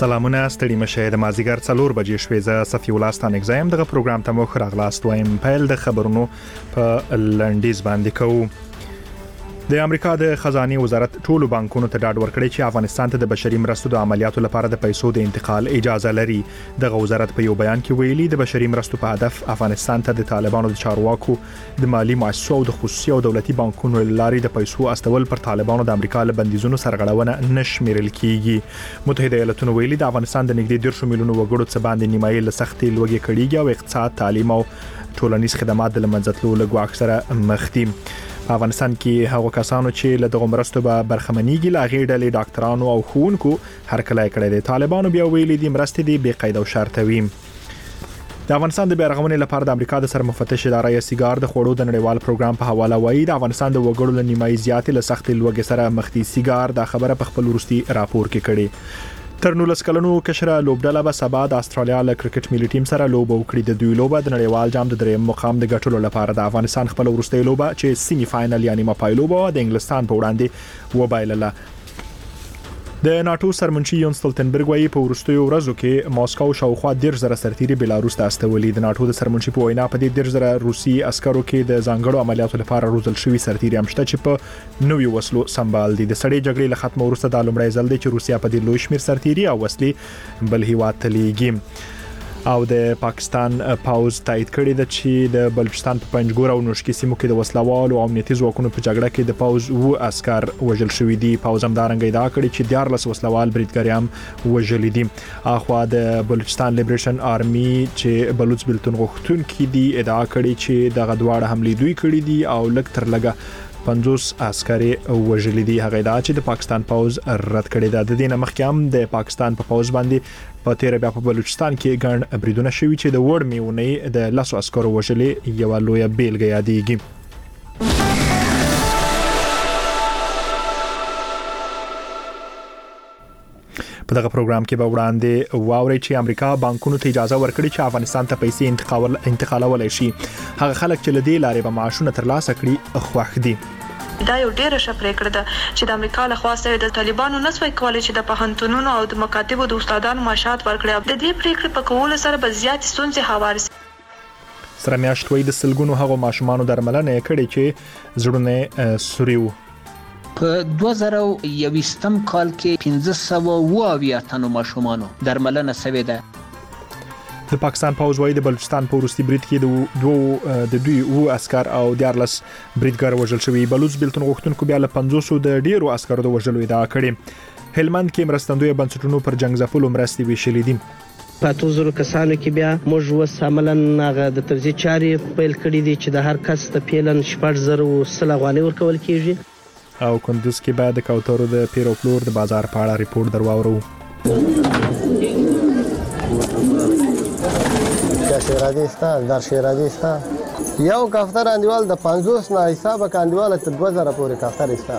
سلامونه ستړي مشه د مازیګر 4 بجې شوې ز صفی الله ستانک زایم دغه پروګرام ته مو خراغلاست وایم پیل د خبرونو په لنډیز باندې کوو. د امریکا د خزانه وزارت ټولو بانکونو ته ډاډ ورکړی چې افغانستان ته د بشري مرستو د عملیاتو لپاره د پیسو د انتقال اجازه لري. دغه وزارت په یو بیان کې ویلي د بشري مرستو په هدف افغانستان ته د طالبانو د چارواکو د مالی مؤسسو او د خصوصي او دولتي بانکونو لارې د پیسو استول پر طالبانو د امریکا له بندیزونو سرغړونه نشمیرل کیږي. متحده ایالاتونو ویلي د افغانستان د نږدې 10 میلیونو وګړو څخه باندې نیمایي له سختي لوږې کړيږي او اقتصاد، تعلیم او ټولنیز خدمات د لمنځتلو له اکثره مخ دي. په افغانستان کې هغو کسانو چې له دغه مرستو به برخمنېږي لا غیر ډلې ډاکټرانو او ښوونکو هرکلی کړی دی. طالبانو بیا ویلي دي مرستې دي بې قید او شرط وي. د افغانستان د بیرغمنې لپاره د امریکا د سرمفتش اداره سیګار د خوړو د نړیوال پروګرام په حواله وایي د افغانستان د وګړو له نیمایي زیاتې له سختې لوږې سره مخ دي. سیګار دا خبره په خپل وروستي راپور کې کړې. تر 19 کلنو کشره لوبډله به سبا د استرالیا له کرکټ ملي ټیم سره لوبه وکړي. د دوی لوبه د نړیوال جام د دریم مقام د ګټلو لپاره د افغانستان خپل وروستي لوبه چې سیمي فائنل یعنی مپای لوبه د انګلستان په وړاندې وبایلله. د ناتو سرمنشي یون ستولتنبرګ وايي په وروستیو ورځو کې ماسکو شاوخوا 10,000 سرتیري بلاروس ته استولي. د ناتو د سرمنشي په وینا په دې 10,000 روسي عسکرو کې د ځانګړو عملیاتو لپاره روزل شوي سرتیري هم شته چې په نوې وسلو سمبال دي. د سړې جګړې له ختمه وروسته د لومړی ځل دی چې روسیا په دې لوی شمیر سرتیري او وسلې بل هیواد ته لیږي. او د پاکستان پاوز تایید کړی دی چې د بلوچستان په پنجګور او نوشکی سیمو کې د وسلوالو او امنیتي ځواکونو په جګړه کې د پاوز و عسكر وژل شوی دي. پاوز هم دارنګ ادعا کړې چې 14 وسلوال بریدګریام وژل دي. اخوا د بلوچستان لیبریشن آرمي چې بلوچ بلتون غوښتونکي دي ادعا کړې چې دغه دواړه حملې دوی کړې دي او لږ تر لږه 50 عسکري وژل دي. هغه ادعا چې د پاکستان پاوز رد کړی دی. د دې نه مخکې هم د پاکستان په پاوز باندې په تیر بیا په بلوچستان کې ګڼ بریدونه شوي چې د وړ میونې د لاسو عسکرو وژلې یو لوی بیلګه یادېږي. په دغه پروګرام کې به وړاندې واوري چې امریکا بانکونو ته اجازه ورکړي چې افغانستان ته پیسې انتقالولای شي. هغه خلک چې لدې لارې به معاشونه ترلاسه کړي خوښ دي. دا یو ډیره ښه پریکړه ده چې د امریکا له خوا د طالبانو نسوي کولای چې د پوهنتونونو او د مکاتبو د استادانو معاشات ورکړي. د دې پریکړې په کولو سره به زیات ستونزې هوار شي. سره میاشتوي د سلګونو هغو ماشومانو درملنه کړي چې زړونه سوريو. په 2021 کال کې 1520 تنو ماشومانو درملنه شوې ده. د پاکستان پاوز وايي د بلوچستان په وروستي برید کې د دوی و عسكر او 14 بریدګر وژل شوی. بلوچ بلتون غوښتونکو بیا له 500 د ډیرو عسکرو د وژلو ادعا کړې. هلمند کې مرستندوی بنسټونو پر جنگ ځپلو مرستې ویشلې دي. په 2000 کسانو کې بیا موږ وساملن هغه د ترځي چاري پیل کړې دي چې د هر کس ته پیلن 4000 افغانۍ ورکول کیږي. او کندوز کې بعد د کوترو د پیرو فلور د بازار په اړه ریپورت درواورو. شیرازي ستا در شیرازي ستا یو کافتر اندوال د 50 نه حساب کاندوال تر 2000 پورې کافتر ستا.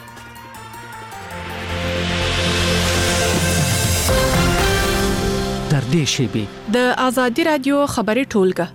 در دې شی د ازادي رادیو خبري ټولګه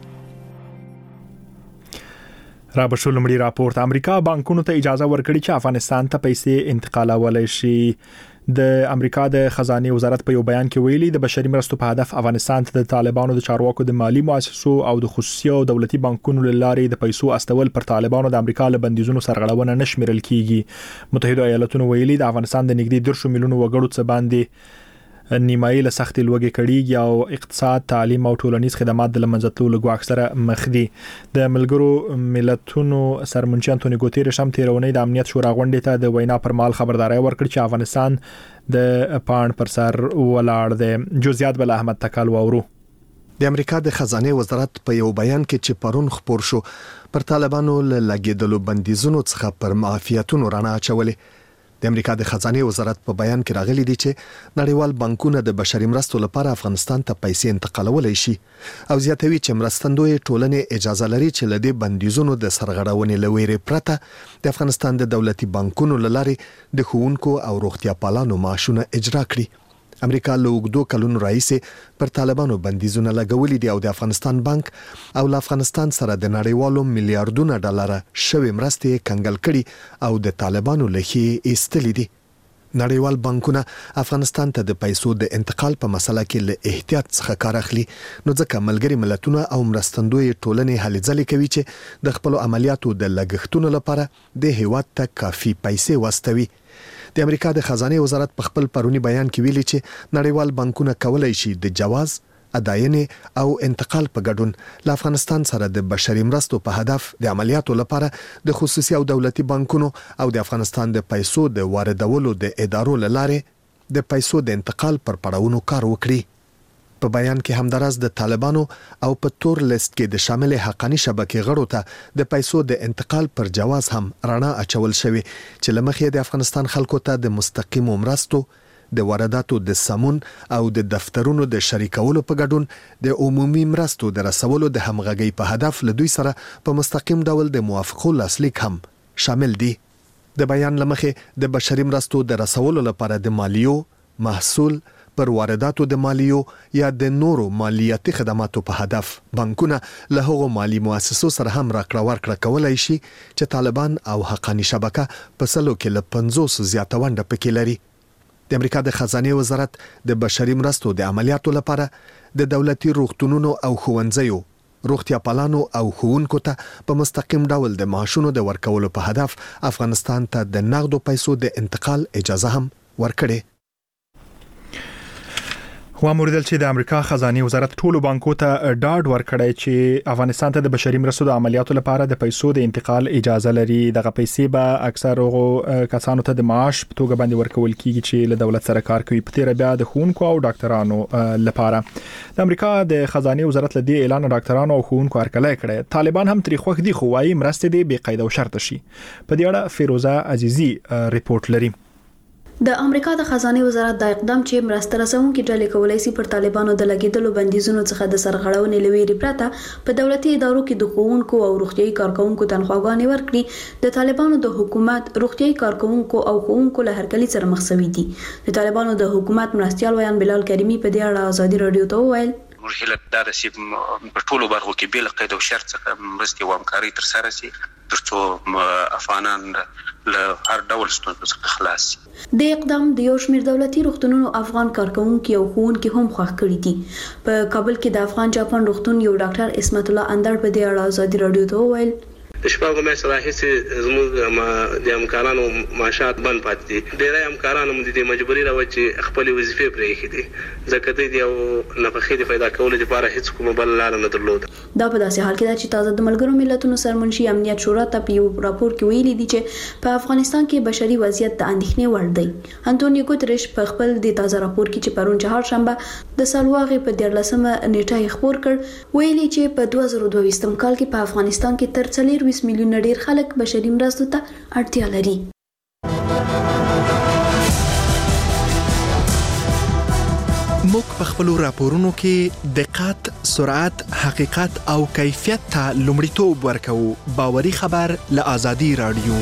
را بشول مړي راپورټ. امریکا بانکونو ته اجازه ورکړي چې افغانستان ته پیسې انتقالولای شي. د امریکا د خزانه وزارت په یو بیان کې ویلي د بشري مرستو په هدف افغانستان ته د طالبانو د چارواکو د مالی مؤسسو او د خصوصي او دولتي بانکونو لارې د پیسو استول پر طالبانو د امریکا له بندیزونو سرغړونه نشمیرل کیږي. متحده ایالاتونو ویلي د افغانستان د نږدې 10 میلیونو وګړو څخه باندې نیمایي له سختي لوږې کړيږي او اقتصاد، تعلیم او ټولنیز خدمات د لمنځتلو له اکثره مخ دي. د ملګرو ملتونو سرمنشي انټونی ګوتيريش هم تیرونی د امنیت شورا غونډې ته د وینا پر مال خبرداري ورکړه چې افغانستان د پاند پر سر ولاړ دی. جزئیات بل احمد تکال وورو. د امریکا د خزانه وزارت په یو بیان کې چې پرون خبر شو پر طالبانو لګیدلو بندیزونو څخه پر معافیتونو رانه اچولې. د امریکا د خزانه وزارت په بیان کې راغلي دي چې نړیوال بانکونه د بشري مرستو لپاره افغانستان ته پیسې انتقالولای شي او زیاتوي چې مرستندوی ټولنې اجازه لري چې لدې بندیزونو د سرغړونې لويري پرته د افغانستان د دولتي بانکونو لارې د ښوونکو او روغتیا پالانو معاشونه اجرا کړي. امریکا له اوږدو کلونو راهیسې پر طالبانو بندیزونه لګولي دي او د افغانستان بانک او له افغانستان سره د نړیوالو میلیارډونو ډالر شوی مرستې کنګل کړي او د طالبانو لخوا ایستلې دي. نړیوال بانکونه افغانستان ته د پیسو د انتقال په مسله کې له احتیاط څخه کار اخلي، نو ځکه ملګری ملتونه او مرستندوی ټولنې هلې ځلې کوي چې د خپل عملیاتو د لګښتونو لپاره د هیواد ته کافي پیسې واستوي. د امریکا د خزانه وزارت په خپل پرونی بیان کې ویلي چې نړیوال بانکونه کولای شي د جواز اداینې او انتقال په ګډون له افغانستان سره د بشري مرستو په هدف د عملیاتو لپاره د خصوصي او دولتي بانکونو او د افغانستان د پیسو د واردولو د ادارو لاره د پیسو د انتقال پر پړاوونو کار وکړي. په بیان کې همدارس د طالبانو او په تور لیست کې د شامل حقانی شبکې غړو ته د پیسو د انتقال پر جواز هم رڼا اچول شوی چې لمخې د افغانستان خلکو ته د مستقیم مرستو د وارداتو د سمون او د دفترونو د شریکولو په ګډون د عمومي مرستو د رسولو د همغږي په هدف له دوی سره په مستقیم ډول د موافقو لاسلیک هم شامل دي. د بیان لمخې د بشري مرستو د رسولو لپاره د مالیو محصول پر وارداتو د مالیو یا د نورو مالیاتي خدماتو په هدف بانکونه له هغو مالی مؤسسو سره هم راکړه ورکړه کولای شي چې طالبان او حقانی شبکه په سلو کې له 50 زیاته ونډه پکې لري. د امریکا د خزانه وزارت د بشري مرستو د عملیاتو لپاره د دولتي روغتونونو او ښوونځیو روغتیا پالانو او ښوونکو ته په مستقیم ډول د معاشونو د ورکولو په هدف افغانستان ته د نغدو پیسو د انتقال اجازه هم ورکړي. واموردل چې د امریکا خزانه وزارت ټولو بانکو ته ډاډ ورکړی چې افغانستان ته د بشري مرستو د عملیاتو لپاره د پیسو د انتقال اجازه لري. دغه پیسې به اکثر کسانو ته د معاش په توګه باندې ورکول کیږي چې له دولت سره کار کوي. په تیر بیا د ښوونکو او ډاکټرانو لپاره د امریکا د خزانه وزارت له دې اعلان ډاکټرانو او ښوونکو هرکلی کړی. طالبان هم تری خوښ دي خو وايي مرستې دې بې قید او شرط شي. په دې اړه فیروزه عزیزی ریپورت لري. د امریکا د خزانه وزارت د اقدام چې مرسته رسونکي ډلې کولای شي پر طالبانو د لګیدلو بندیزونو څخه د سرغړونې لوي پرته په دولتي ادارو کې د ښوونکو او روغتيایي کارکونکو تنخواګانې ورکړي. د طالبانو د حکومت روغتيایي کارکونکو او ښوونکو له هرکلي سره مخ شوي دي. د طالبانو د حکومت مرستيال ویان بلال کریمی په دې اړه ازادي رادیو ته وویل مرحله دا د سیب په ټولو برخو کې بل قید او شرط څخه مرستي او همکاري تر سره شي ترڅو افغانان له هر ډول ستونزو څخه خلاص شي. د اقدام د یو شمېر دولتي روغتونونو افغان کارکونکو او ښوونکي هم خوښ کړي دي. په کابل کې د افغان جاپان روغتون یو ډاکټر اسمت الله اندر په دې اړه ازادي رادیو ته وویل د شپږو میاشتو راهیسې زموږ د همکارانو معاشات بند پاتې دي. ډېری همکارانو د دې مجبوري راوړي چې خپل وظیفې پرېښې دي ځکه دوی د یو نفقې د پیدا کولو لپاره هیڅ کومه بل لار نه درلوده. دا په داسې حال کې ده چې تازه د ملګرو ملتونو سرمنشي امنیت شورا ته په یو راپور کې ویلي دي چې په افغانستان کې بشري وضعیت د اندېښنې وړ دی. انټونیو ګوتریش په خپل د تازه راپور کې چې پرون چهارشنبه د سالواغې په 14مه نیټه خبر کړ ویلي چې په 2022 کال کې په افغانستان کې تر 40 میلیون ډیر خلک بشري مرستو ته اړتیا لري. موږ په خپل راپورونو کې دقت، سرعت، حقیقت او کیفیت ته لومړیتوب ورکوو. باوري خبر له آزادي رادیو.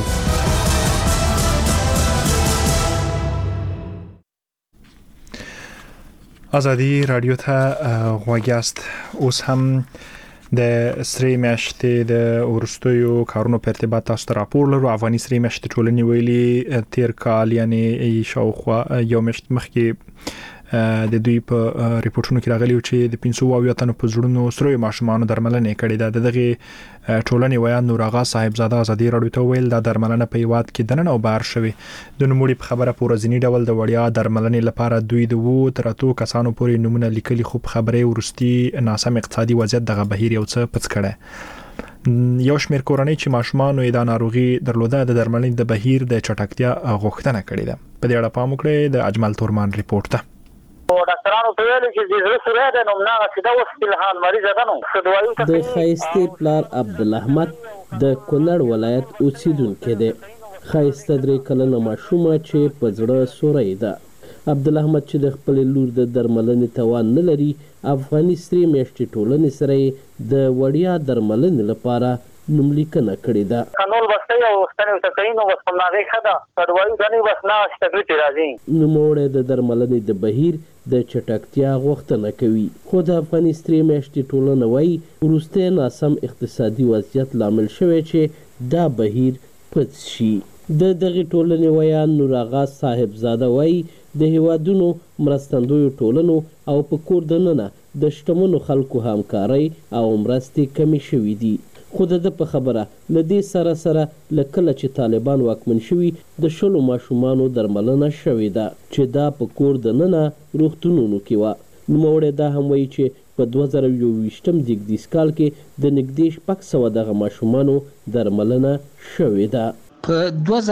آزادي رادیو ته غوږیاست. اوس هم د سری میاشتې د ورستیو کارونو په ارتباط تاسو ته راپور لرو. افغاني سری میاشتې ټولنې ویلي تیر کال یعنی شاوخوا یو میاشت مخکې د دوی په ریپورتونو کې راغلی چې د 500 تنو په زړونو سره ماشومان درملنه کړې ده. دغه ټولنې ویان نور آغا صاحبزاده ازادي رادیو ته ویل دا درملنه په یواد کې دننه او بهر شوی. د نوموړي په خبره پورزنی ډول د وړیا درملنې لپاره دوی د وو تراتو کسانو پورې نمونه لیکلي خو خبره ورستي ناسم اقتصادي وضعیت دغه بهیر یو څه پڅ کړه. یو شمېر کورنۍ چې ماشومان یې د ناروغي درلوده د درملنې د بهیر د چټکتیا غوښتنه کړې ده. په دې اړه پام وکړئ د اجمل تورمان ریپورت ته. ډاکټرانو ته ویل چې د زړه سره د نومناغه سیده اوس په حال مریض ده نو خدوایي ته د خایسته پلار عبدالرحمت د کونړ ولایت اوسیدونکو دی. خایسته درې کلنه ماشومه چې په زړه سوري ده. عبدالرحمت چې د خپل لور د درملنې توان نه لري افغاني سری میاشتې ټولنې سره د وړیا درملنې لپاره نوملیکنه کړې ده. قانون بسته او ستنې تکینو بس په ناغه خدا خدوایي غني بس نه استګریټ راځي. نوموړی د درملنې د بهیر د چټکتیا غوښتنه کوي خو د افغاني سری میاشتې ټولنه وايي وروسته ناسم اقتصادي وضعیت لامل شوی چې دا بهیر پڅ شي. د دغې ټولنې ویان نور آغا صاحب زاده وایي د هیوادونو مرستندویو ټولنو او په کور دننه د شتمنو خلکو همکارۍ او مرستې کمې شوي دي. خو د ده په خبره له دې سره سره له کله چې طالبان واکمن شوي د 10 ماشومانو درملنه شوې ده چې دا په کور دننه روغتونونو کې وه. نوموړی دا هم وایي چې په 2021 زیږدیز کال کې د نږدې 600 دغه ماشومانو درملنه شوې ده. په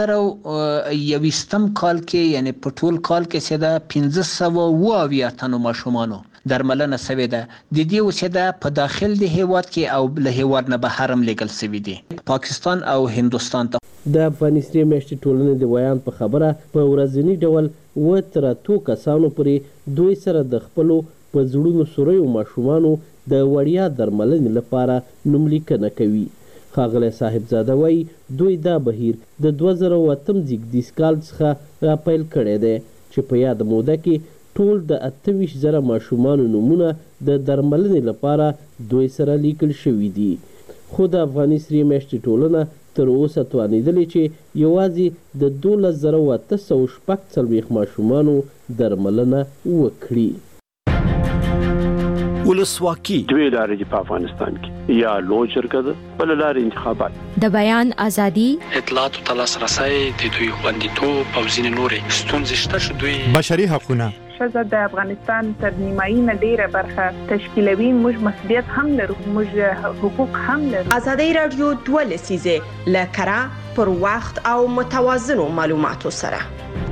2021 کال کې یعنی په ټول کال کې چې دا 1520 تنو ماشومانو درملنه شوې ده. د دې اوسېده په داخل د هیواد کې او له هیواد نه بهر هم لیږل شوي دي پاکستان او هندوستان ته. د افغاني سرې میاشتې ټولنې د ویان په خبره په ورځني ډول 7 تر 8 کسانو پورې دوی سره د خپلو په زړونو سوریو ماشومانو د وړیا درملنې لپاره نوملیکنه کوي. ښاغلی صاحبزاده وایي دوی دا بهیر د 2008 زیږدیز کال څخه راپیل کړی دی چې په یاده موده کې ټول د 28,000 ماشومانو نومونه د درملنې لپاره دوی سره لیکل شوي دي. خو د افغاني سرې میاشتې ټولنه تر اوسه توانېدلې چې یوازې د 12,840 ماشومانو درملنه وکړي. ولسواکي دوی لارې دي په افغانستان کې، یا لوی جرګه ده بل لارې انتخابات، د بیان ازادي، اطلاعاتو ته لاسرسی، د دوی خوندیتوب او ځینې نورې ستونزې شته چې دوی بشري حقونه ښځه د افغانستان تر نیمایي نه ډیره برخه تشکیلوي. موږ مسؤلیت هم لرو، موږ حقوق هم لرو. ازادي رادیو 2 لسیزه لکره پر وخت او متوازنو معلوماتو سره.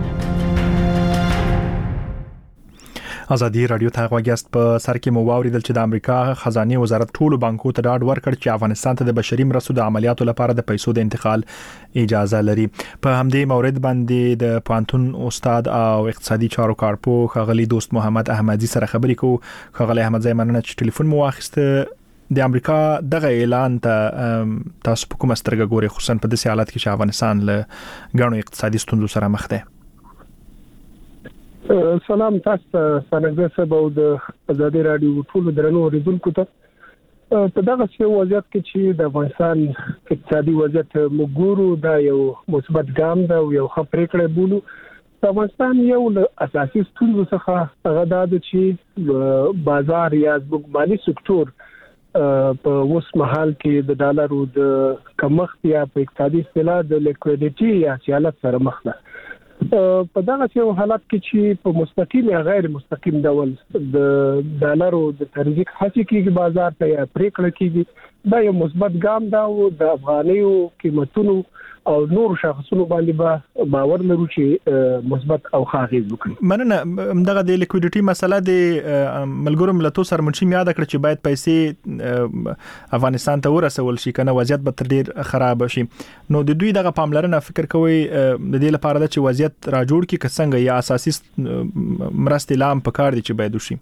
ازادي رادیو ته غوږیاست. په سر کې مو واوریدل چې د امریکا خزانه وزارت ټولو بانکو ته ډاډ ورکړ چې افغانستان ته د بشري مرستو د عملیاتو لپاره د پیسو د انتقال اجازه لري. په همدې مورد باندې د پوهنتون استاد او اقتصادي چارو کارپو ښاغلي دوست محمد احمدي سره خبرې کوو. ښاغلي احمدزی مننه چې ټلیفون مو واخیسته. د امریکا دغه اعلان ته تاسو په کومه سترګه ګورئ، خصوصا په داسې حالت کې چې افغانستان له غنو اقتصادي ستونزو سره مخ دی؟ سلام تاسو ته سنګه سبا او د ازادي رادیو ټول درنو اوریدونکو ته. په دغه وضعیت کې چې د افغانستان اقتصادي وضعیت موږ دا یو مثبت ګام ده او یو ښه پریکړه بولو. د افغانستان یو له اساسي ستونزو څخه هغه دا ده چې بازار یا مالي سکتور په اوس مهال کې د ډالرو د کمښت یا په اقتصادي اصطلاح د لیکویډیټي یا حالت سره مخ ده. په دغه یو حالت کې چې په مستقیم یا غیر مستقیم ډول د ډالرو د ترجیح هڅه کیږي بازار ته یا پریکړه کیږي، دا یو مثبت ګام ده او د افغانیو قیمتونو او نور شخصونو باندې به باور لرو چې مثبت او ښه اغیز وکړي. مننه. دغه د لیکویډیټي مسله د ملګرو ملتونو سره منشي یاد کړ چې باید پیسې افغانستان ته ورسول شي، کنه وضعیت به تر ډیر خراب شي. نو د دوی دغه پاملرنه فکر کوي د دې لپاره چې وضعیت را جوړ کی څنګه یا اساسي مرستې لام پکار دي چې باید وشي؟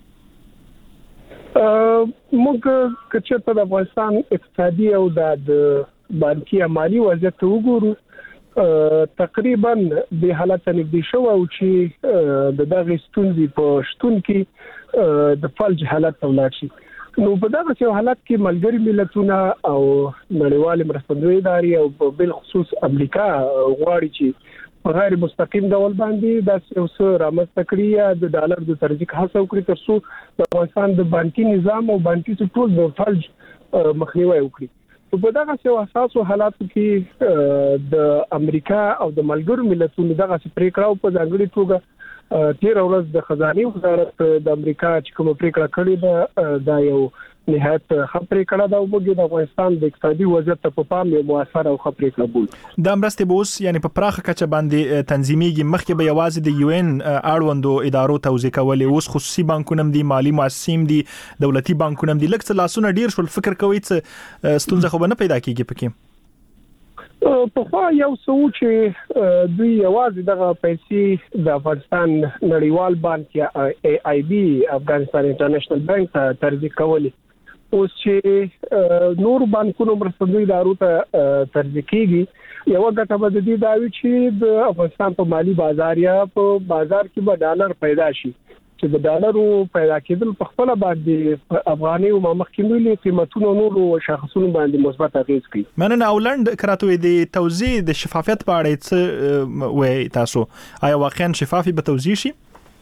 موږ کچته د افغانستان اقتصادي او د بانکي مالی وضعیت وګورو، تقریبا د حالت نږدې شو او چې د دغه ستونزې په شتون کې د فلج حالت ولاړ شي. نو په دغه حالت کې ملګری ملتونه او نړیوال مرستندوی ادارې او بل خصوص امریکا غواړي چې په غیر مستقیم ډول باندې د اوسه رامنځته کړي یا د ډالر د ترجیح هڅه وکړي ترڅو د افغانستان د بانکي نظام او بانکي سکتور د فلج مخنیوي وکړي. په دغه یو اساسو حالاتو کې د امریکا او د ملګرو ملتونو دغه پریکړه په ځانګړي توګه 13 ورځ د خزانه وزارت د امریکا چې کوم پریکړه کړې ده دا یو نهایت ښه پریکړه ده او موږ د افغانستان د اقتصادي وضعیت په پام یو موثر او ښه پریکړه بولو. د مرستې بوس یعنی په پراخه کچه باندې تنظیمېږي، مخکې به یوازې د UN اړوندو ادارو توزیع کولې، اوس خصوصي بانکونه دي، مالی مؤسسین دي، دولتي بانکونه دي. لکه لاسونه ډیر شول، فکر کوي چې ستونزه خو نه پیدا کیږي پکې؟ په خو یو څو چې دوی یوازې دغه پیسې د افغانستان نړیوال بانک یا AIB افغانستان انټرنیشنل بانک ته ترجیح کولې، اوس چې نور بانکونو مرستندوی ادارو ته ترجیح کیږي، یو ګټه به د دې دا وي چې د افغانستان په مالی بازار یا په بازار کې به ډالر پیدا شي چې د ډالرو پیدا کېدل په خپل باندې افغاني او مخکینی قیمتونو نورو شاخصونو باندې مثبت اغیز کوي. مننه. اولند کراتوي د توزیع د شفافیت په اړه څه وایي تاسو؟ آیا واقعا شفافي به توزیع شي؟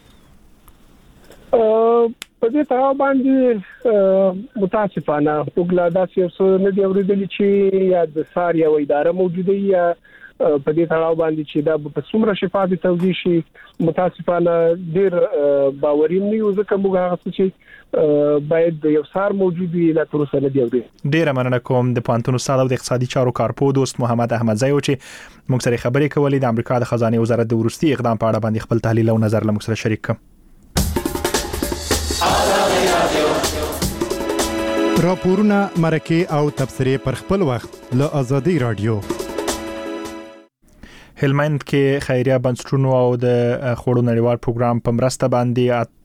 په دې تړاو باندې متاسفانه وګړه داسې څه نه دی اورېدلی چې یا د سار یا اداره موجوده یا په دې تړاو باندې چې دا په څومره شفافي توزیع شي متاسفانه ډیر باوري نه یو ځکه موږ هغه چې باید یو سار موجود وي لا تر اوسه نه دی اورېدلی. ډیر مننه کوم د پانتون استاد او د اقتصادي چارو کارپو دوست محمد احمدزی چې موږ سره خبرې کولې. د امریکا د خزانه وزارت د ورستي اقدام په اړه باندې خپل تحلیل او نظر له موږ سره شریک کړ. راپورونه مرکه او تبصرې پر خپل وخت له آزادي رادیو. هلمند کې خیریه بنسټونو او د خوړو نړیوال پروګرام په مرسته باندې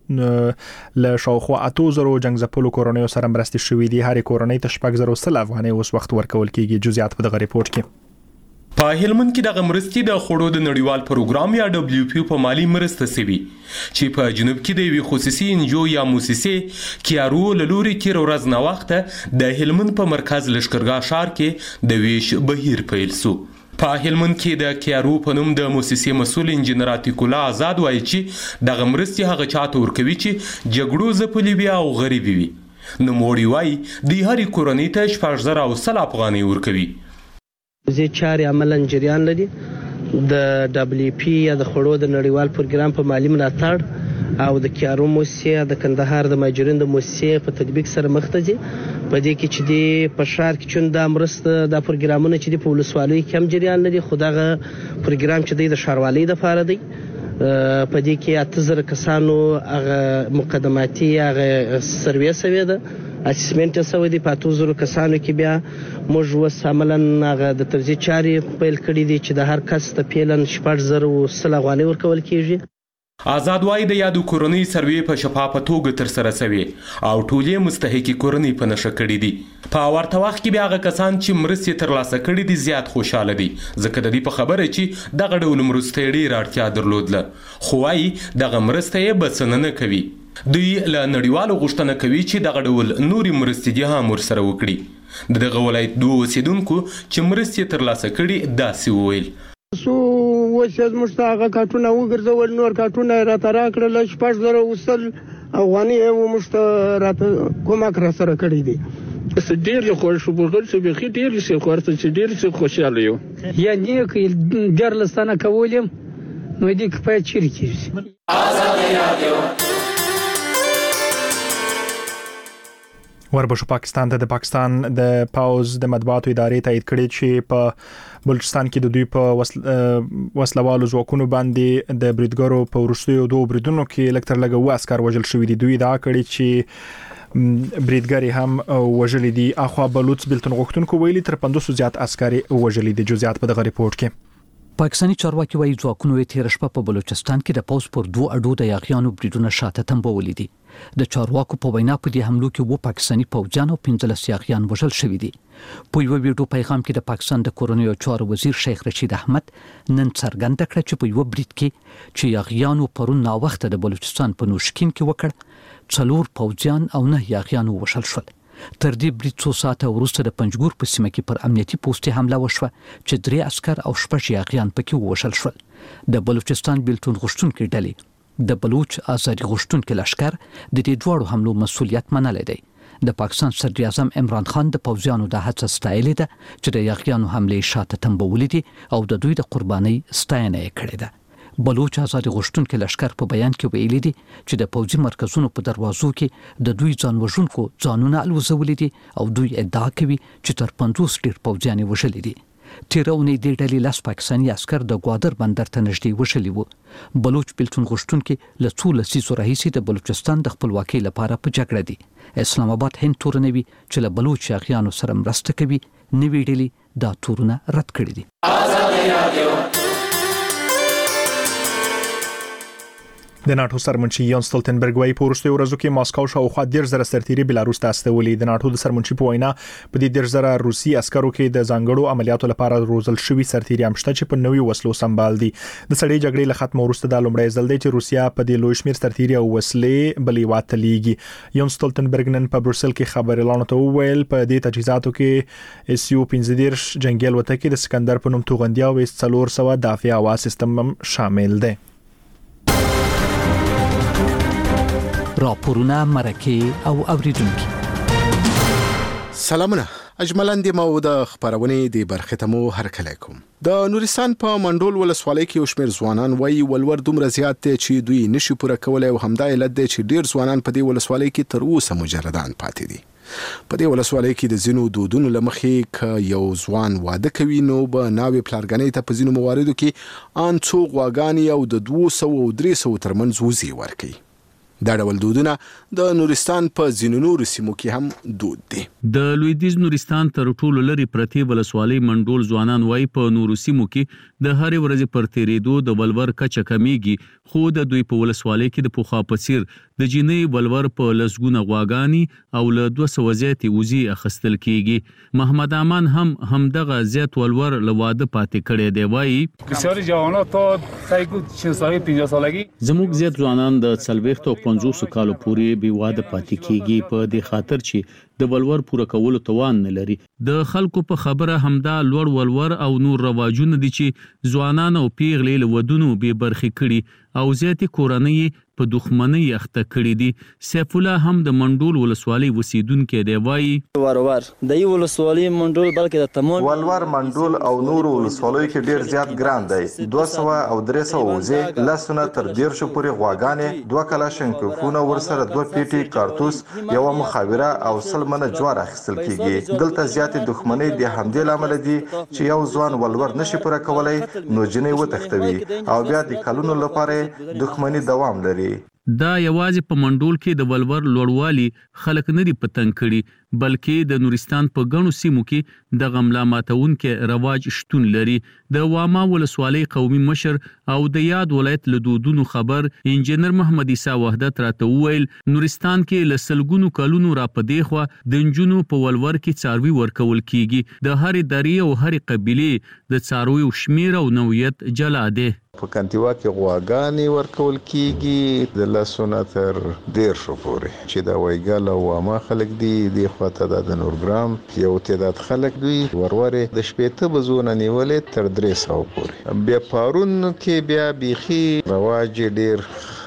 له شاوخوا 8000 جنگزپلو کورنیو سره مرستې شوې دي. هر کورنۍ ته 6,000 افغانۍ اوس وخت ورکول کیږي. جزئیات په دغه ریپورت کې. په هلمند کې د مرستې د خوړو د نړیوال پروګرام یا WFP په مالی مرسته سوي چې په جنوب کې د وی خصوصي انجو یا موسسه کیارو لوري کې ورځ نه وخت د هلمند په مرکز لشکرګاه شهر کې د ویش بهیر پیل سو. په هلمند کې د کیارو په نوم د موسسې مسول انجنیر عتیق الله آزاد وایي چې د مرستې هغه چاته ورکوي چې جګړو ځپلي وي او غریبي وي. نو موړي وایي د هرې کورنۍ ته 6,000 افغانۍ ورکوي. زه چاري عملاً جریان لري د WFP یا د خوړو د نړیوال پروګرام په مالی ملاتړ او د کیارو موسسه د کندهار د ماجرین د موسسه په تطبیق سره مخ ته ځي. په دې کې چې د پشار کې چون د مرسته د پروګرامونو چې د پولیسوالۍ کم جریان لري خو دغه پروګرام چې د شاروالۍ د فار دی په دې کې 8000 کسانو هغه مقدماتي هغه سروې سوي ده اسسمنت سوي دي. په 8000 کسانو کې بیا موږ وس عملاً هغه د ترځي چاري پیل کړی دي چې د هر کس ته پیلن 6,000 افغانۍ ورکول کیږي. آزاد وای د یادو کورنۍ سروې په شفافه توګه تر سره شوی او ټولې مستحقي کورنۍ په نشه کړې دي. په ورته وخت کې بیا هغه کسان چې مرستې ترلاسه کړې دي زیات خوشاله دي ځکه د دې په خبره چې دغه ډول مرستې ډېر اړتیا درلودله خو وايي دغه مرستې بسنه نه کوي. دوی له نړیوالو غوښتنه کوي چې دغه ډول نوري مرستې هم ورسره وکړي. دغه ولایت دوه اوسیدونکو چې مرستې ترلاسه کړي داسې وویل. سو وسیز مشتاقه کارتونه وګرځول نور کارتونه راته راکړل 6,000 افغانۍ او مشتاقه کومک را سره کړی دي. ډېر خوښ شو بغل چې به ډېر څه ورته چې ډېر څه خوشاله یو یا نیک ډېر لستانه کولم نو دې کفایت چیرې کیږي. آزادي رادیو. وربشو پاکستان ته د پاکستان د پاوز د مطبوعاتو ادارې تایید کړی چې په بلوچستان کې د دوی په وسلوالو ځواکونو باندې د بریدګرو په وروستیو دوه بریدونو کې لکتر لګو عسكر وژل شوی دي. دوی دا کړی چې بریدګری هم وژل دي. اخوا بلوچ بلتون غوښتونکو ویلي تر 500 زیات عسكر وژل دي. جزئیات په دغه ریپورت کې. پاکستاني چارواکي وايي ځواکونو یې تیر شپه په بلوچستان کې د پوز پر دوه اډو د یاغیانو بریدونه شاته تنبولې دي. د چارواکو په وینا په دې حملو کې و پاکستاني پوځیان او 15 یاغیان وژل شوي دي. په یو ویډیو پیغام کې د پاکستان د کورونیو چارو وزیر شیخ رشید احمد نن څرګنده کړه چې په یو برید کې چې یاغیانو پرون نا وخت د بلوچستان په نوشکین کې وکړ 4 پوځیان او 9 یاغیان وژل شول. تر دې برید 2 ساعته وروسته د پنجګور په سیمه کې پر امنیتي پوسټ حمله وشوه چې 3 عسكر او 6 یاغیان پکې وژل شول. د بلوچستان بلتون غوښتونکو ډلې د بلوچ آزادي غوښتونکو لشکر د دې دوړو حملو مسولیت منلې دی. د پاکستان صدر اعظم عمران خان د پوځیانو د هڅه ستایلې ده چې د یاغیانو حمله شاته تنبولې دي او د دوی د قربانۍ ستاینه کړې ده. بلوچ آزادي غوښتونکو لشکر په بیان کې ویلي دي چې د پوځي مرکزونو په دروازو کې د دوی ځان وژونکو ځانونه الوزولې دي او دوی ادعا کوي چې تر 50 ډیر پوځیان وژلي دي. تیرونی د ډلې لاس پاکستاني عسكر د گوادر بندر ته نږدې وشلي وو. بلوچ بلتون غوښتونکو له څو لسیزو راهیسې د بلوچستان د خپلواکۍ لپاره په جګړه دي. اسلام آباد هند تورنوي چې له بلوچ یاغیانو سره مرسته کوي نوې ډلې دا تورونه رد کړي دي. د ناتو سرمنشي یان ستولتنبرګ وايي په وروستیو ورځو کې ماسکو شاوخوا 10,000 سرتیري بلاروس ته استولي. د ناتو د سرمنشي په وینا په دې 10,000 روسي عسکرو کې د ځانګړو عملیاتو لپاره روزل شوي سرتیري هم شته چې په نوي وسلو سمبال دي. د سړې جګړې له ختم وروسته د لومړی ځل دی چې روسیا په دې لوی شمېر سرتیري او وسلې بلې واته لیږي. یان ستولتنبرګ نن په بروسل کې خبري اعلان ته وویل په دې تجهیزاتو کې SU 15 جنگي الوتکې د سکندر په نوم توغندي او 400 دافع هوا سیستم هم شامل دي. راپورونه مرکه او اوریدونکو سلامونه اجملاً د مو د خبرونې د برخه ته مو هرکلی کوم. د نورستان په منډول ولسوالۍ کې یو شمېر ځوانان وایي ولور دومره زیات دي چې دوی نشي پوره کولای او همدا علت دی چې ډیر ځوانان په دې ولسوالۍ کې تر اوسه مجردان پاتې دي. په دې ولسوالۍ کې د زینو دودونو لمخې ک یو ځوان واده کوي نو به ناوې پلارګنۍ ته په زینو مواردو کې ان څو غواګانی او د 200 او 300 ترمنځ وزي ورکي. دا ډول دودونه د نورستان په ځینو نورو سیمو کې هم دود دي. د لویدیز نورستان تر ټولو لري پرتی ولسوالۍ منډول ځوانان وای په نورو سیمو کې د هرې ورځې پر تیریدو د ولور کچه کمیږي، خو د دوی په ولسوالۍ کې د پوخا پڅیر د جنې ولور په لسګونه غواګانی او له 200 زیاتې وزي اخستل کیږي. محمد امان هم دغه زیات ولور لواده پاتې کړي دی. وای بسیاری جوانان تا سایکو 40 سالگی 50 سالگی زموږ زیات ځوانان د 40 کالو پورې بې واده پاتې کیږي په دې خاطر چې د ولور پوره کولو توان نه لري. د خلکو په خبره همدا لوړ ولور او نور رواجونه دي چې ځوانان او پیغلې له ودونو به برخې کړي او زیاتې کورنۍ په دښمنۍ اخته کړي دي. سیف الله هم د منډول ولسوالۍ وسیدونکو دی. وایي ورور د یو ولسوالۍ منډول بلکې د تمام ولور منډول او نور ولسوالۍ کې ډیر زیات ګران دی. 200 او 300 وزي لاسونه تر 150 پورې غواګانې 2 کلاشینکوفونه ورسره 2 پیټي کارتوس یو مخابره او سلمنه جوار اخیستل کیږي. دلته زیاتې دښمنۍ د همدې لامل دي چې یو ځوان ولور نشي پوره کولای نو جنې وتښتوي او بیا د کلونو لپاره دښمنۍ دوام لري. دا یوازې په منډول کې د ولور لوړوالي خلک نه دي پتنګ کړي، بلکې د نورستان په غنو سیمو کې د غملا ماتونکو رواج شتون لري. د واما ولسوالۍ قومي مشر او د یاد ولایت له دودونو خبر انجنیر محمد عیسی وحدت راته وویل نورستان کې لسلګونو کلونو را پدې خو د انجونو په ولور کې څاروي ورکول کیږي. د هر دری او هر قبيله د څاروي شمیر او نوعیت جلا ده. په کانتیوا کې غواګانی ورکول کیږي د لاسونه تر 150 پورې چې دا وایګل او ما خلک دي د خواته د نورګرام یو تعداد خلک دوی وروري د شپېته بزونه نیولې تر 300 پورې. بیا پارون کې بیا بيخي رواج ډیر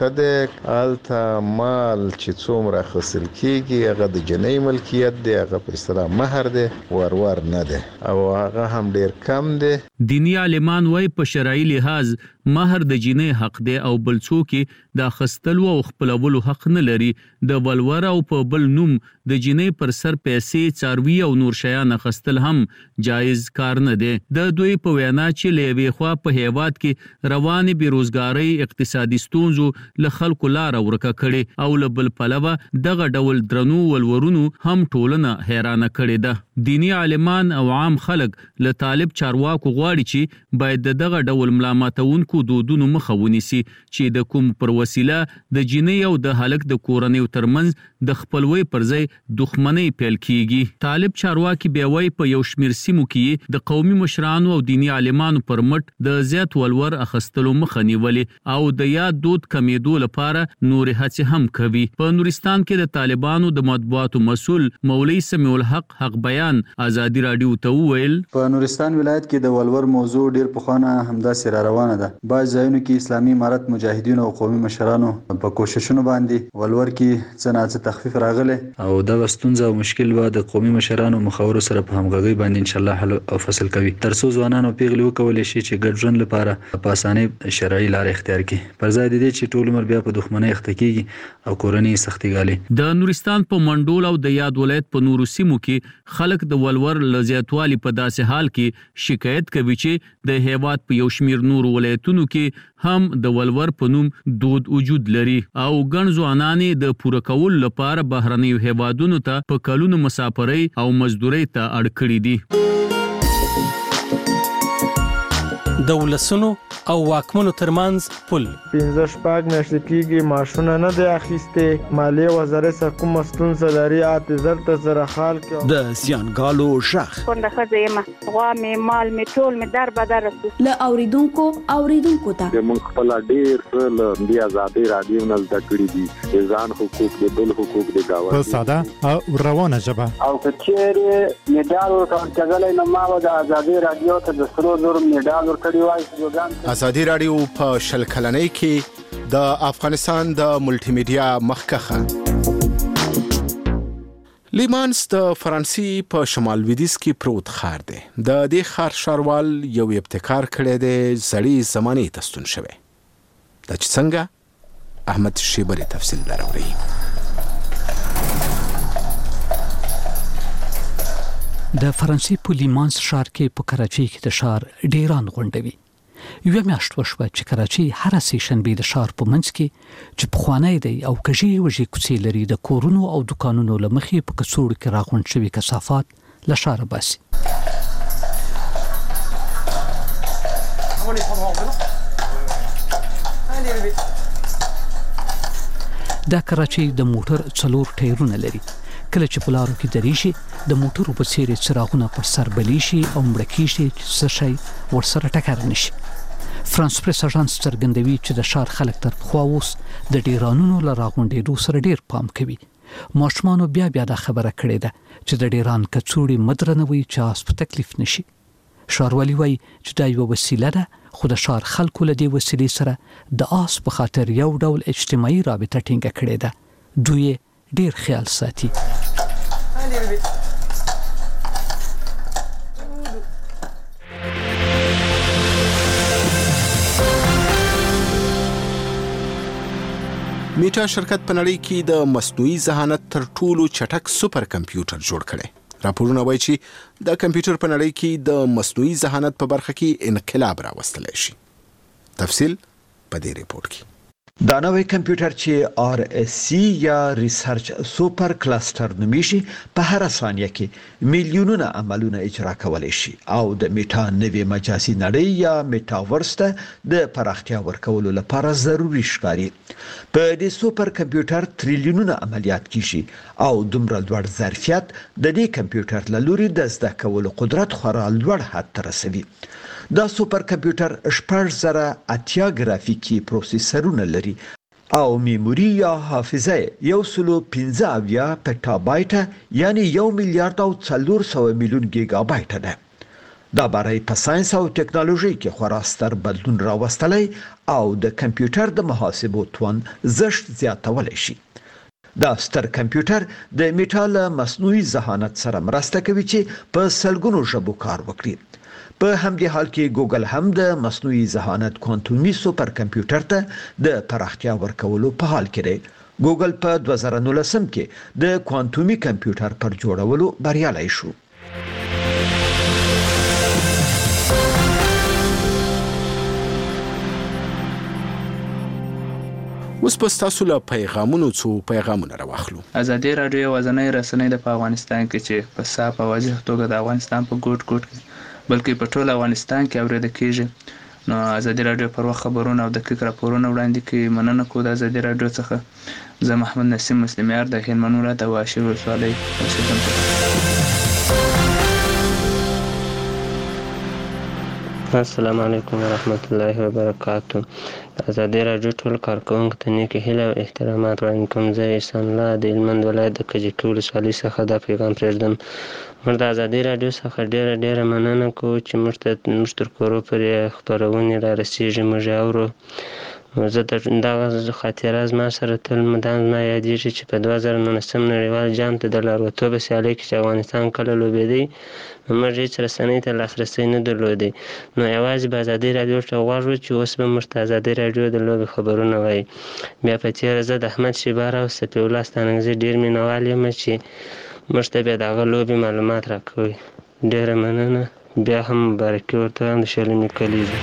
خده التا مال چې څومره خسل کیږي هغه د جنۍ ملکیت دی، هغه په اصطلاح مہر دی، ورور نه دی او هغه هم ډیر کم دی. دینی عالمان وای په شرعي لحاظ مہر د جنې حق دی او بل څوک د خستلو او خپلولو حق نه لري. د ولور او په بل نوم د جنې پر سر پیسې څاروي او نور شیان خستل هم جایز کار نه دی. د دوی په وینا چې لوي خو په هیواد کې رواني بیروزګاری اقتصادي ستونزو له خلکو لار ورکه کړي او له بل پلوه دغه ډول درنو ولورونو هم ټولنه حیرانه کړي ده. دینی عالمان او عام خلک له طالب چارواکو غواړي چې باید دغه ډول ملامتونکو دودونو مخه ونیسي چې د کوم پر وسیله د جنې او د هلک د کورنۍ ترمنځ د خپلوي پر ځای دښمنۍ پیل کیږي. طالب چارواکي بیا وایي په یو شمیر سیمو کې د قومي مشرانو او دینی عالمانو پر مټ د زیات ولور اخستلو مخه نیولې او د یاد دود کمیدو لپاره نور هڅې هم کوي. په نورستان کې د طالبانو د مطبوعاتو مسول مولوی سمیع الحق حق بیان ازادي رادیو ته وویل په نورستان ولایت کې د ولور موضوع ډیر پخوانه همداسې را روانه ده. بعض ځایونو کې اسلامي امارت مجاهدین او قومي مشرانو په کوششونو باندې ولور کې څه نه څه تخفیف راغلی او دا ستونزه او مشکل به د قومي مشرانو مخاورو سره په همغږي باندې ان شاء الله حل او فصل کوي ترڅو ځوانانو پیغلي وکولای شي چې ګډ ژوند لپاره په اسانۍ شرعي لار اختیار کړي پر ځای د دې چې ټول عمر بیا په دښمنۍ اخته کیږي او کورنۍ سختي غالي. د نورستان په منډول او د یاد ولایت په نورو سیمو کې خلک د ولور لزیاتوالي په داسې حال کې شکایت کوي چې د هیواد په یو شمیر نور ولایتونو کې هم د ولور په نوم دود وجود لري او ګڼ ځوانان د پوره کول لپاره بهرنیو هیوادونو ته په کلونو مسافرۍ او مزدورۍ ته اړ کړي دي. د ولسونو او واکمنو ترمنځ پل 15 میاشتې کېږي معاشونه نه دی اخیستې مالیې وزارت څخه کومه ستونزه لري اعتذار ته زره حال کې د زیانګالو شخ کونډه ښځه یم غوا مې مال مې ټول مې در بدر له اوریدونکو ته موږ خپل ډېر څه له دې ازادي رادیو نه زده کړي دي ځان حقوق د بل حقوق د گاوند په ساده او روانه ژبه او کچېره میډال ورکړل نو ما د ازادي رادیو ته د سرو زر میډال ورکړی وای. ازادي رادیو په شل کلنۍ کې د افغانستان د ملټي میډیا مخکخه لیمانس د فرانسې په شمال لویدیځ کې پروت ښار دی. د دې ښار ښاروال یو ابتکار کړی دی زړې زمانې ته ستون شوی. دا چې څنګه احمد شیبری تفصیل لري. د فرانسې په لیمانس ښار کې په کراچۍ کې د ښار ډیران غونډوي. یو میاشت وشوه چې کراچۍ هر سې شنبه د ښار په منځ کې چې پخوانی دی او کږي وږي کوڅې لري د کورونو او دکانونو لمخې په کڅوړو کې راغونډ شوي کثافات له ښاره باسي. دا کراچۍ د موټر 4 ټایرونه لري. کله چې په لارو کې درېږي د موټرو په څیر څراغونه پر سر بلی شي او مړکی شي چې څه شي ورسره ټکر نشي. فرانس پریس اژانس څرګندوي چې د ښار خلک تر پخوا اوس د ډیرانونو له راغونډېدو سره ډیر پام کوي. ماشومانو بیا دا خبره کړې ده چې د ډیران کڅوړې مدرنوي چې آس په تکلیف نشي. ښاروالي وایي چې دا یو وسیله ده خو د ښار خلکو له دې وسیلې سره د آس په خاطر یو ډول اجتماعي رابطه ټینګه کړې ده. دوی ډیر خیال ساتي. میټا شرکت په نړۍ کې د مصنوعي ذهانت تر ټولو چټک سوپر کمپیوټر جوړ کړي. راپورونه وایي چې د کمپیوټر په نړۍ کې د مصنوعي ذهانت په برخه کې انقلاب راوستلی شي. تفصیل په دې ریپورت کې. دا نوې کمپیوټر چې RSC یا ریسرچ سوپر کلستر نومیږي په هر ثانیه کې میلیونونه عملونه اجرا کولای شي او د میټا نوې مجازي نړۍ یا میټاورس ته د پراختیا ورکولو لپاره ضروری ښکاري. په دې سوپر کمپیوټر تریلیونونه عملیات کیږي او دومره لوړ ظرفیت د دې کمپیوټر له لوري د زده کولو قدرت خورا لوړ حد ته رسوي. دا سوپر کمپیوټر 8080 گرافیکي پروسیسرونه لري او میموري یا حافظه 115 پټا بایټ یعنی 1 میلیارډ او 400 میلیون گیگا بایټ ده. دا برای په ساينس او ټکنالوژي کې خورا ستر بدلون راوستلی او د کمپیوټر د محاسبو توان زشت زیاتولی شي. دا ستر کمپیوټر د میټال مصنوعي ذهانت سره مرسته کوي چې په سلګونو ژبو کار وکړي. په همدې حال کې ګوګل هم د مصنوعي ذهانت کوانټومي سوپر کمپیوټر ته د پراختیا ورکولو په حال کې دی. ګوګل په 2019 کې د کوانټومي کمپیوټر پر جوړولو بریالی شو. اوس په تاسو له پیغامونو راوخلو. ازادي رادیو وزنۍ رسنۍ د افغانستان کې چې په صاف او واضح توګه د افغانستان په ګوټ کې بلکې په ټول افغانستان کې اوریدل کیږي. نو ازادي رادیو پر وخت خبرونه او دقیق راپورونه وړاندې کوي. مننه کوم د ازادي رادیو څخه. زه محمد نسیم مسلمیار د هلمند ولایت واشیر ولسوالۍ اوسیدونکی. السلام علیکم ورحمت الله وبرکاته. ازادي رادیو ټول کارکونکو ته نیکی هیله او احترامات وړاندې کوم. زه احسان الله د هلمند ولایت د کجکي ولسوالۍ څخه دا پیغام پرېږدم. موږ د ازادي رادیو څخه ډیره مننه کوو چې موږ تر کورو پورې خپرونې را رسېږي، موږ اورو. زه دغه خاطره زما سره تل مدام زما یادېږي چې په 2019 نړیوال جام ته د لاروتوبه سیالۍ کې چې افغانستان کله لوبېدی نو موږ هېڅ رسنۍ ته لاسرسی نه درلودی. نو یوازې به ازادي رادیو ته غوږ و چې اوس به موږ ته ازادي رادیو د لوبې خبرونه وایي. بیا په تېره زه د احمد شیبار او صفي الله ستانکزي ډېر مینهوال یم چې موږ ته بیا د هغه لوبې معلومات راکوي. ډېره مننه. بیا هم مبارکي ورته وایم د شلمې کلیزې.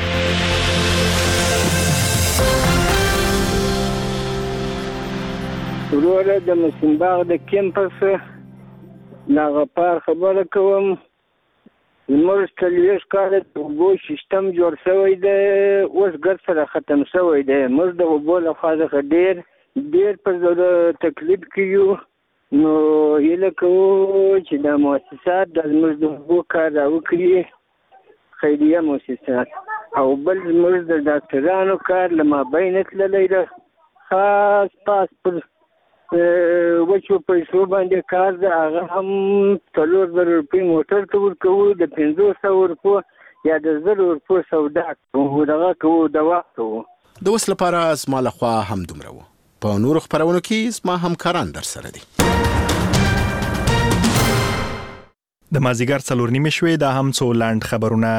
وروره د مسلم باغ د کیمپس ناغپار خبره کوم. زموږ 40 کال د اوبو سیستم جوړ شوی دی، اوس ګر سره ختم شوی دی. موږ د اوبو لخوا څخه ډېر په تکلیف کې یو. نو هیله کوو چې د مؤسسات د زموږ د اوبو کار راوکړي، خیریه مؤسسات. او بل زموږ د ډاکټرانو کار له مابین تللی ده، خاص پاس پر وچو پیسو باندې کار ده. هغه هم 4,000 روپۍ موټر ته ورکوو، د 500 روپو یا د 1,000 روپو سودا کوو، دغه کوو، دوا کوو. د اوس لپاره زما لخوا هم دومره و. په نورو خپرونو کې زما همکاران در سره دي. د مازیګر 4:30 شوې، دا هم څو لاند خبرونه.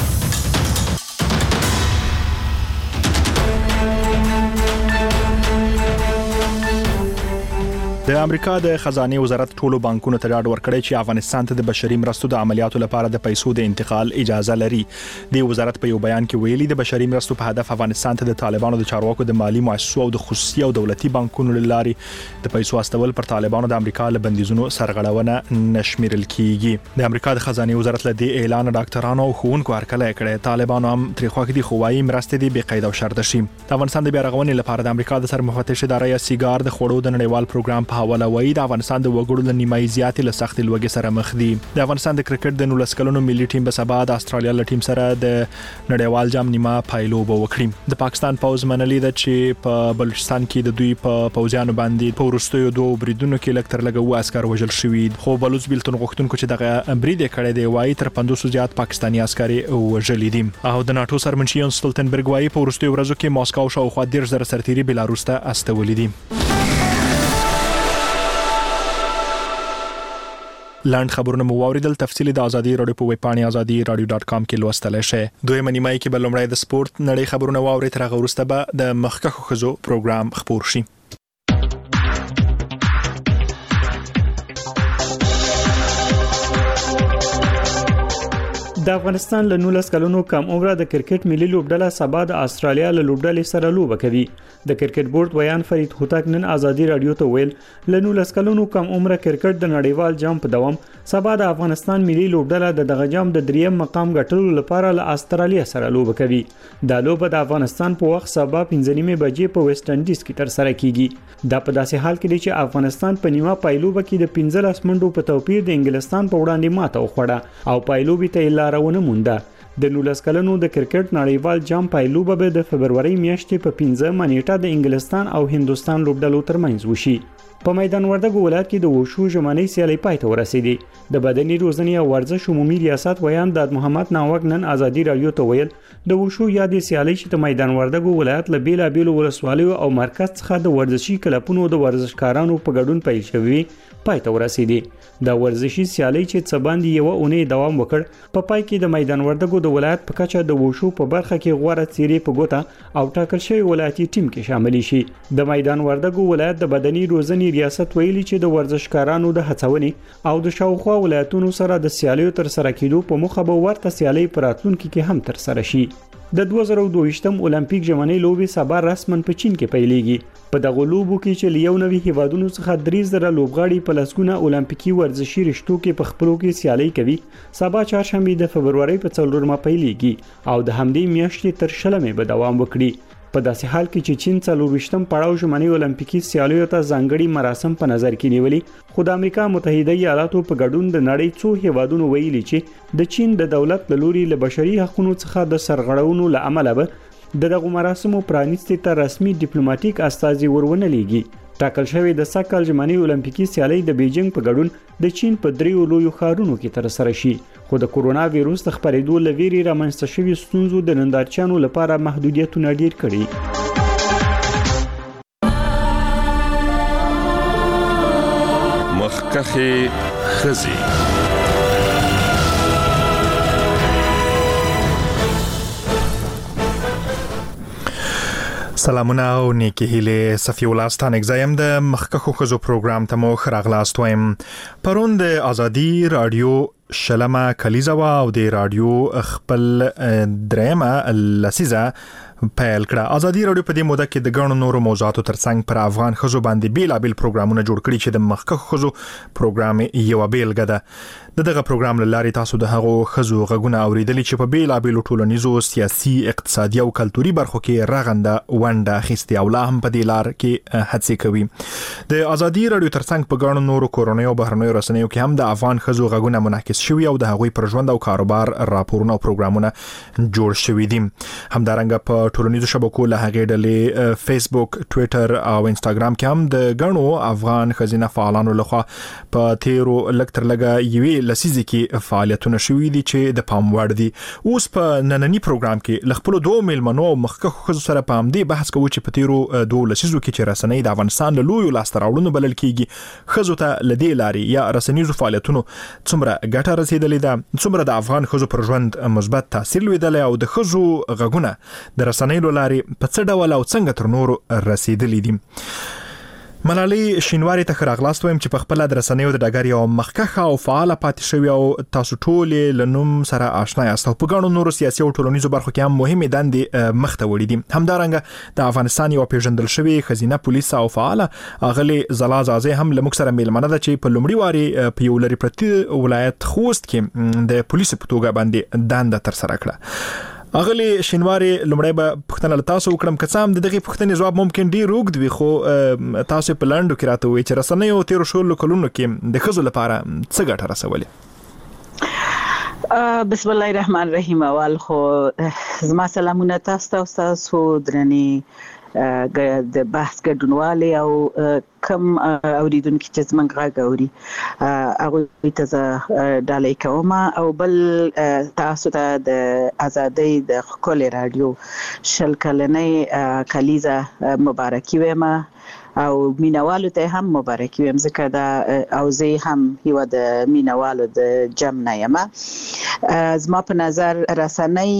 د امریکا د خزانه وزارت ټولو بانکونو ته ډاډ ورکړی چې افغانستان ته د بشري مرستو د عملیاتو لپاره د پیسو د انتقال اجازه لري. د وزارت په یو بیان کې ویلي د بشري مرستو په هدف افغانستان ته د طالبانو د چارواکو د مالی مؤسسو او د خصوصي او دولتي بانکونو لارې د پیسو استول پر طالبانو د امریکا له بندیزونو سرغړونه نشمیرل کیږي. د امریکا د خزانه وزارت له دې اعلان ډاکټرانو او ښوونکو هرکلی کړی. طالبانو هم ترې خوښ دي، خو وايي مرستې دې بې قید او شرط شي. د افغانستان د بیا رغونې لپاره د امریکا د سرمفتش اداره یا سیګار د خوړو د نړیوال پروګرام په حواله وایي د افغانستان د وګړو له نیمایي زیاتې له سخت لوږې سره مخ دي. د افغانستان د کرکټ د 19 کلونو ملي ټیم به سبا د استرالیا له ټیم سره د نړیوال جام نیمه پایلوبه وکړي. د پاکستان پوز منلي ده چې په بلوچستان کې د دوی په پوځیانو باندې په وروستیو 2 بریدونو کې لږ تر لږه 2 عسكر وژل شوي، خو بلوچ بیلتون غوښتونکو چې دغه برید کړی دی وايي تر 500 زیات پاکستاني عسكر وژل دي. او د ناتو سرمنشي یانس ستولتنبرګ وايي په وروستیو ورځو کې ماسکو شاوخوا 10,000 سرتیري بلاروس ته استولي دي. لاند خبرونه مو واوریدل. تفصیلی د ازادي رادیو په ویب پاڼې azadi.radio.com کې لوستلی شئ. دویمه نیمایي کې به لومړی د سپورت نړۍ خبرونه واورئ، تر هغه وروسته به د مخکښو ښځو پروګرام خپور شي. د افغانستان له 19 کلونو کم عمره د کرکټ ملي لوبډله سبا د استرالیا له لوبډلې سره لوبه کوي. د کرکټ بورډ ویان فرید هوتک نن ازادي رادیو ته ویل له 19 کلونو کم عمره کرکټ د نړیوال جام په دوام سبا د افغانستان ملي لوبډله د دغه جام د 3م مقام ګټلو لپاره له استرالیا سره لوبه کوي. دا لوبه د افغانستان په وخت سبا 5:30 بجې په ویسټ انډیز کې تر سره کیږي. دا په داسې حال کې دی چې افغانستان په نیمه پایلوبه کې د 15 منډو په توپیر د انګلستان په وړاندې ماته وخوړه او پایلوبې ته لارونه مونده. د 19 کلونو د کرکټ نړیوال جام پایلوبه به د فبرवरी میاشتې په 15 نیټه د انګلستان او هندستان لوبډلو ترمنځ وشي. په میدان وردګو ولایت کې د وشو ژمنۍ سیالي پای ته ورسېدې. د بدني روزنې او ورزش عمومي ریاست ویان د محمد ناوک نن ازادي رادیو ته ویل د وشو یادې سیالي چې د میدان وردګو ولایت له بیلابېلو ولسوالیو او مرکز څخه د ورزشي کلبونو د ورزشکارانو په ګډون پیل شوی پای ته ورسېدې. دا ورزشي سیالي چې څه باندې یو اونۍ دوام وکړ په پای کې د میدان وردګو د ولایت په کچه د وشو په برخه کې غوړه څیرې په ګوته او ټاکل شوی ولایتي ټیم کې شامل شي. د میدان وردګو ولایت د بدني روزنې ریاست ویلي چې د ورزشکارانو د هڅونې او د شاوخوا ولایتونو سره د سیالیو تر سره کېدو په مخه به ورته سیالي په راتلونکي کې هم تر سره شي. د 2022م اولمپیک ژمنۍ لوبې سبا رسماً په چین کې پیلېږي. په دغه لوبو کې چې له 90 هیوادونو څخه 3,000 لوبغاړي په لسګونه اولمپیکي ورزشي رشتو کې په خپلو کې سیالي کوي. سبا چهارشنبه د فبرवरी په 4 پیلېږي او د همدې میاشتې تر 20 به دوام وکړي. په داسې حال کې چې چین 24م پړاو ژمنۍ اولمپیکي سیالیو ته ځانګړي مراسم په نظر کې نیولي، خو د امریکا متحده ایالاتو په ګډون د نړۍ څو هیوادونو ویلي چې د چین د دولت له لوري له بشري حقوقو څخه د سرغړونو له امله به دغه مراسمو پرانیستي ته رسمي ډیپلوماټیک استازي ورونه لیږي. ټاکل شوی د سکهال ژمنۍ اولمپیکي سیالي د بیجینګ په ګډون د چین په 3 لویو ښارونو کې تر سره شي، خو د کورونا وایروس د خپرېدو له ویرې رامنځته شوي ستونزو د نندارچیانو لپاره محدودیتونه ډیر کړي. مخکښې ښځې. سلامونه او نیکی هیله. صفی الله ستانک زایم د مخکښو ښځو پروګرام ته مو خراغلاست وایم. پرون د ازادي رادیو شلمه کلیزه او د رادیو خپل درېمه لسیزه پیل کړه. ازادي راډیو په دې موده کې د غنو نورو موضوعاتو ترڅنګ پر افغان خزو باندې بیلابل پروګرامونه جوړ کړي چې د مخکښ خزو پروګرام یو بیلګه ده. دغه پروګرام لاري تاسو د هغو خزو غږونه اوریدلی چې په بیلابل ټولنیزو، سیاسي، اقتصادي او کلتوري برخو کې رغنده ونده اخیستي او لا هم په دې لار کې هڅې کوي. د ازادي راډیو ترڅنګ په غنو نورو کورونی او بهرنیو رسنیو کې هم د افغان خزو غږونه منعکس شوي او د هغوی پر ژوند او کاروبار راپورونه او پروګرامونه جوړ شوي دي. همدارنګه په ټولنیزو شبکو له هغې ډلې فیسبوک، ټویټر او انسټاګرام کې هم د غنو افغان خزینه فعالانو لخوا په تیرو لږ تر لږه یوې لسیزې کې فعالیتونه شوي دي چې د پام وړ دي. اوس په نننی پروګرام کې ل خپلو دوه میلمنو او مخکښو ښځو سره په همدې بحث کوو چې په تیرو دوه لسیزو کې چې رسنۍ د افغانستان له لویو لاسته راوړنو بلل کېږي، ښځو ته له دې لارې یا رسنیزو فعالیتونو څومره ګټه رسېدلې ده، څومره د افغان ښځو پر ژوند مثبت تاثیر لوېدلی او د ښځو غږونه د رسنۍ له لارې په څه ډول او څنګه تر نورو رسېدلي دي. ملالۍ شینواري ته ښه راغلاست وایم چې په خپله د رسنیو د ډګر یوه مخکښه او فعاله پاتې شوې او تاسو ټولې له نوم سره آشنا یاست او په ګڼو نورو سیاسي او ټولنیزو برخو کې هم مهمې دندې مخته وړي دي. همدارنګه د افغانستان یوه پیژندل شوې ښځینه پولیسه او فعاله اغلې زلا زازۍ هم له موږ سره میلمنه ده چې په لومړي وارې په یو لرې پرتي ولایت خوست کې د پولیسو په توګه باندې دنده ترسره کړه. اغلی شینواري لمړی به پوښتنه له تاسو وکړم، که څه هم د دغې پوښتنې ځواب ممکن ډېر اوږد وي، خو تاسو په لنډو کې راته ووایئ چې رسنیو تېرو شلو کلونو کې د ښځو لپاره څه ګټه رسولې؟ بسم الله الرحمن الرحیم. اول خو زما سلامونه تاسو ته او ستاسو درنې د بحث ګډونوالې او کم اوریدونکي چې زموږ غږ اوري هغوی ته زه ډالۍ کوم او بل تاسو ته د ازادۍ د ښکلې راډیو 20 کلنۍ کلیزه مبارکي وایم او مینوالو ته هم مبارکي وایم ځکه دا او زه هم یوه د مینوالو د جمع نه یم. زما په نظر رسنۍ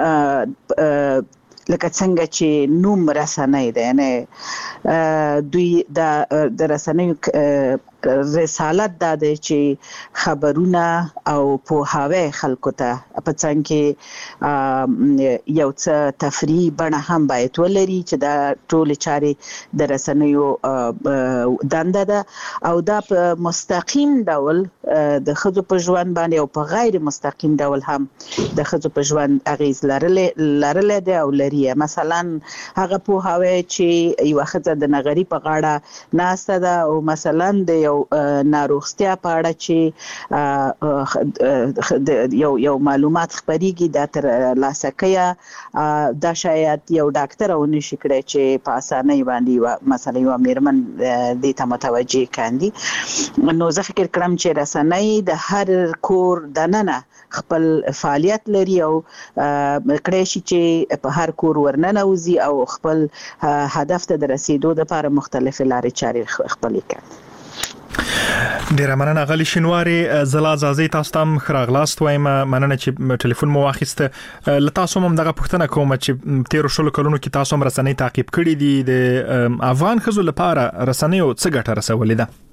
لکه څنګه چې نوم رسنۍ ده، یعنی دوی د رسنیو رسالت دا دی چې خبرونه او پوهاوی خلکو ته په څنګ کې یو څه تفریح بڼه هم باید ولري چې دا ټولې چارې د رسنیو دنده ده او دا په مستقیم ډول د ښځو په ژوند باندې او په غیر مستقیم ډول هم د ښځو په ژوند اغیز لرلی دی او لري. مثلا هغه پوهاوی چې یوه ښځه د نغري په غاړه ناسته ده او مثلا د یو ناروغستیا په اړه چې یو معلومات خپریږي دا تر لاسه کوي، دا شاید یو ډاکټر او نشي کړی چې په اسانۍ باندې مثلا یو میرمن دې ته متوجه کاندي. نو زه فکر کړم چې رسنۍ د هر کور دننه خپل فعالیت لري او کړی شي چې په هر کور ورننوځي او خپل هدف ته د رسیدو لپاره مختلفې لارې چارې خپلې کړي. ډیره مننه غلی شینواري. زلا زازۍ تاسو ته هم ښه راغلاست وایم. مننه چې ټلیفون مو واخیسته. له تاسو هم دغه پوښتنه کوم چې تیرو شلو کلونو کې تاسو هم رسنۍ تعقیب کړي دي، د افغان ښځو لپاره رسنیو څه ګټه رسولې ده؟